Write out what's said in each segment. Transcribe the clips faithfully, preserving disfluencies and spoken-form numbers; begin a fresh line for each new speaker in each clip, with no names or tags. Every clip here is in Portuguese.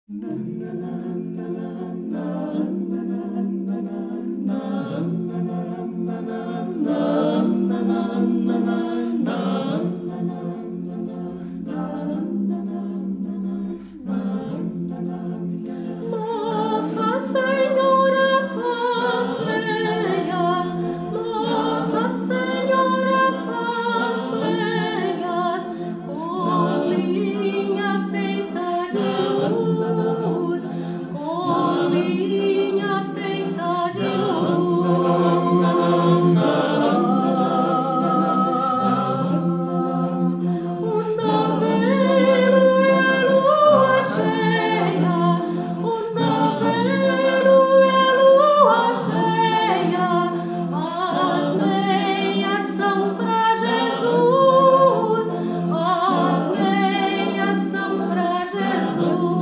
Nossa Senhora faz meias, Nossa Senhora faz meias, com linha feita de luz, com linha feita de luz. O novelo é lua cheia, o novelo é lua cheia, as meias são pra Jesus, as meias são pra Jesus.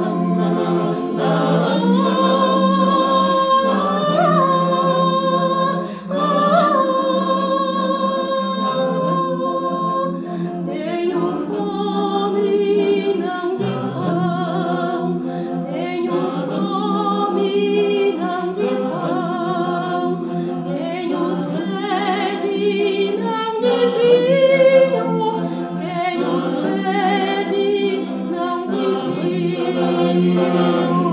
Tenho fome, não de pão, tenho fome, não de pão, tenho sede, não de vinho, tenho sede, não de vinho.